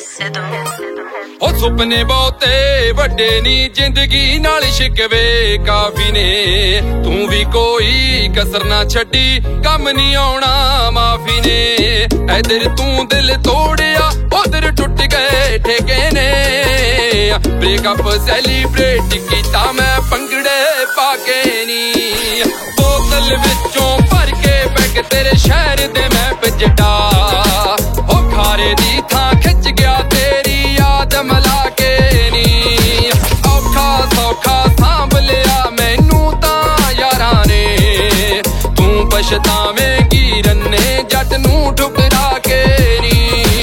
ओ सुपने बहुते वड्डे नी जिंदगी नाल शिकवे काफी ने तू भी कोई कसर ना छड्डी कम नहीं आउणा माफी ने इधर तू दिल तोड़िया उधर टुट गए ठेके ने ब्रेकअप सैलीब्रेट कीता मैं भंगड़े पाके नी बोतल विचों भर के पैग तेरे शहर दे मैं पिजड़ा ओ खारे दी थां खिच गया तेरी याद मला के नी औखा सौखा सांभ लिया मैनू तां यारां ने तू पछतावेंगी रन्ने जट नू ठुकरा के नी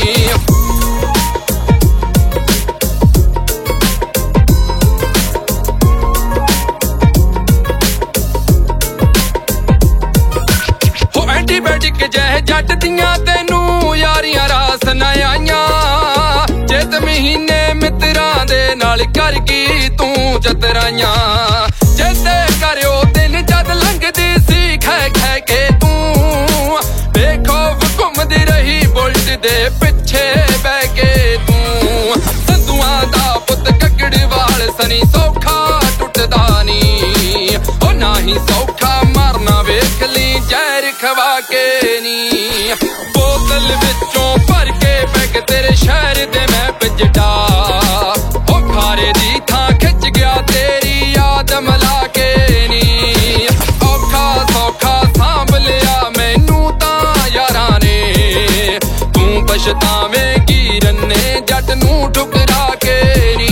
एंटीबायोटिक जह जट दियां तेनू यारियां रास ना आईयां जित महीने मित्रां दे नाल कर गई तू जतराइयां जिते करियो दिन जद लंघदी सी खै खै के तू बेखौफ घुमदी रही बुलट दे पिछे बह के तू संधुआं दा पुत ककड़वाल सनी सौखा टुटदा नी ओ ना ही सौखा मारना वेख ली जहर खवा के नी बोतल विचों भर के पैग तेरे शहर दे मैं पिजड़ा ओ खारे दी थां खिच गया तेरी याद मला के नी औखा सौखा सांभ लिया मैनू तां यारां ने तू पछतावेंगी रन्ने जट नू ठुकरा के नी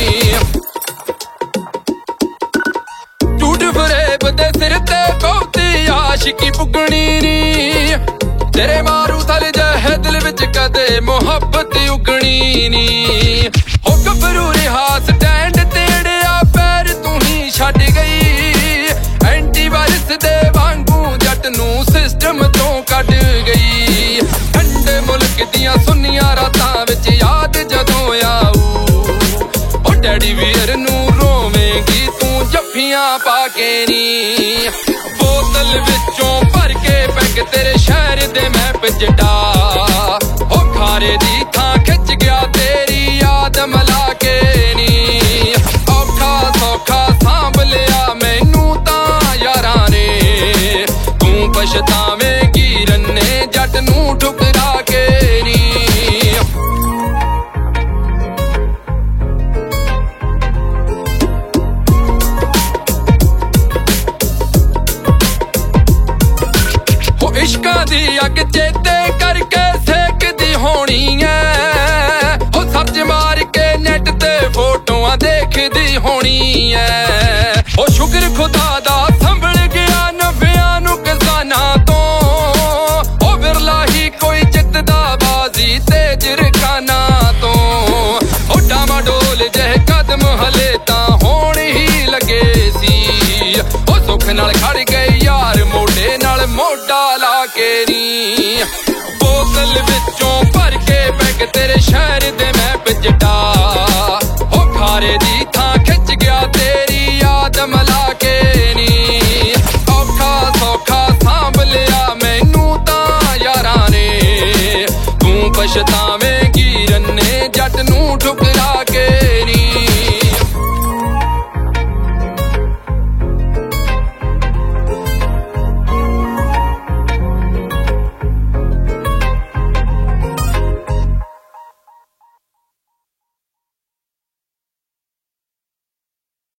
झूठ फरेब दे सिर ते बहुती आशिकी पुगनी नी तेरे मारू थल जह दिल विच कदे मुहब्बत उगनी नी हो गबरू रिहा स्टैंड तेड़िया पैर तू ही छड़ गई एंटीवायरस दे वांगू जट नू सिस्टम तो कट गई ठंडे मुल्क दियां सुनियां रातां विच याद जदों आऊ ओ डैडी वीर नू रोवेंगी तू जफ्फियां पाके नी बोतल विचों भर के पैग तेरे शहर दे मैं पिजड़ा ओ खारे दी थां खिच गया तेरी याद मला के नी औखा सौखा सांभ लिया मैनू तां यारां ने तू पछतावेंगी रन्ने जट नू ठुकरा के नी इश्कां दी अग चेते करके सेकदी होनी है ओ सर्च मार के नेट ते फोटोआं देखदी होनी है ओ शुक्र खुदा दा संभल गया नव्यां नुकसानां तो ओ विरला ही कोई जितदा बाजी तेज रखाना तो ओ डामाडोल जह कदम हले तां होण ही लगे सी ओ सुख नाल खड़ गए यार मोढे नाल मोढा ला के नी बोतल विचों भर के पैग तेरे शहर दे मैं पिजड़ा ओ खारे दी